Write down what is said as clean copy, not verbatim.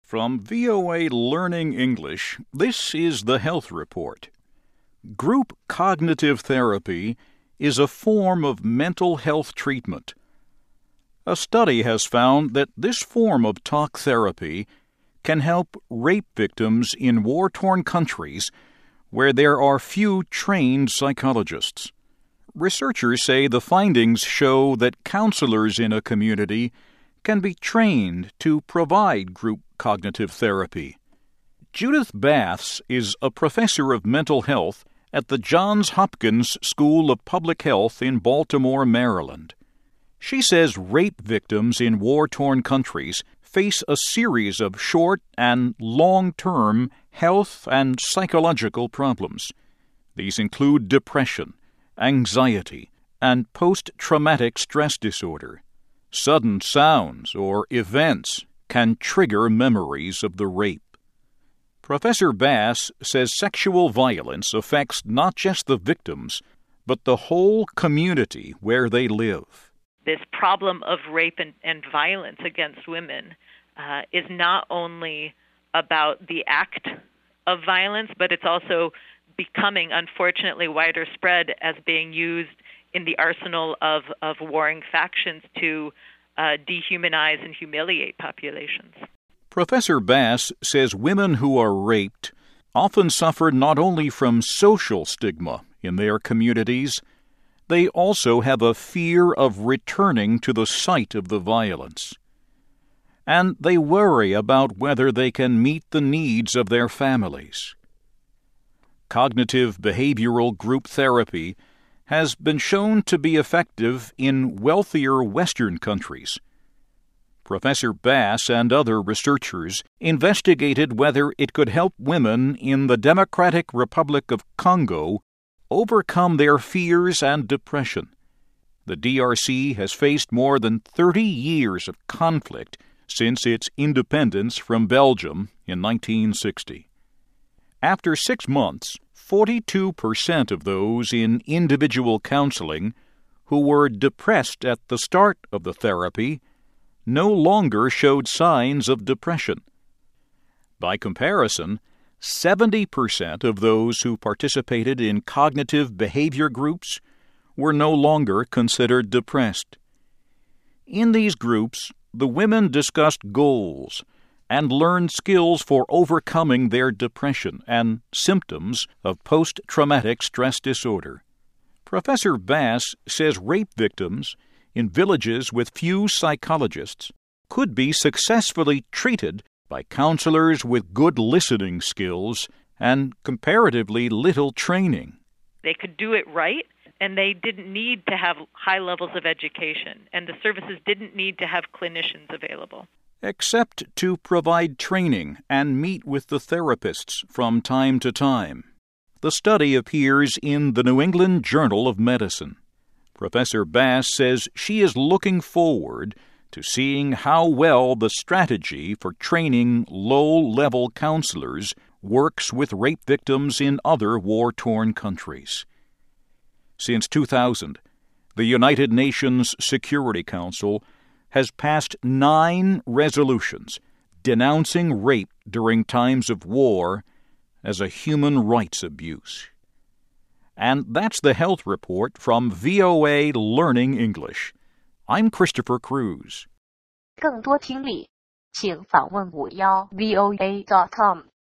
From VOA Learning English, this is the Health Report. Group cognitive therapy is a form of mental health treatment. A study has found that this form of talk therapy can help rape victims in war-torn countries where there are few trained psychologists. Researchers say the findings show that counselors in a community can be trained to provide group cognitive therapy. Judith Baths is a professor of mental health at the Johns Hopkins School of Public Health in Baltimore, Maryland. She says rape victims in war-torn countries face a series of short and long-term health and psychological problems. These include depression, anxiety, and post-traumatic stress disorder. Sudden sounds or events can trigger memories of the rape. Professor Bass says sexual violence affects not just the victims, but the whole community where they live. This problem of rape and violence against women is not only about the act of violence, but it's also becoming, unfortunately, wider spread as being used in the arsenal of warring factions to dehumanize and humiliate populations. Professor Bass says women who are raped often suffer not only from social stigma in their communities, they also have a fear of returning to the site of the violence. And they worry about whether they can meet the needs of their families. Cognitive behavioral group therapy has been shown to be effective in wealthier Western countries. Professor Bass and other researchers investigated whether it could help women in the Democratic Republic of Congo overcome their fears and depression. The DRC has faced more than 30 years of conflict since its independence from Belgium in 1960. After 6 months, 42% of those in individual counseling who were depressed at the start of the therapy no longer showed signs of depression. By comparison, 70% of those who participated in cognitive behavior groups were no longer considered depressed. In these groups, the women discussed goals and learned skills for overcoming their depression and symptoms of post-traumatic stress disorder. Professor Bass says rape victims in villages with few psychologists could be successfully treated by counselors with good listening skills and comparatively little training. They could do it right, and they didn't need to have high levels of education, and the services didn't need to have clinicians available. Except to provide training and meet with the therapists from time to time. The study appears in the New England Journal of Medicine. Professor Bass says she is looking forward to seeing how well the strategy for training low-level counselors works with rape victims in other war-torn countries. Since 2000, the United Nations Security Council has passed 9 resolutions denouncing rape during times of war as a human rights abuse. And that's the Health Report from VOA Learning English. I'm Christopher Cruz. 更多听力，请访问51voa.com。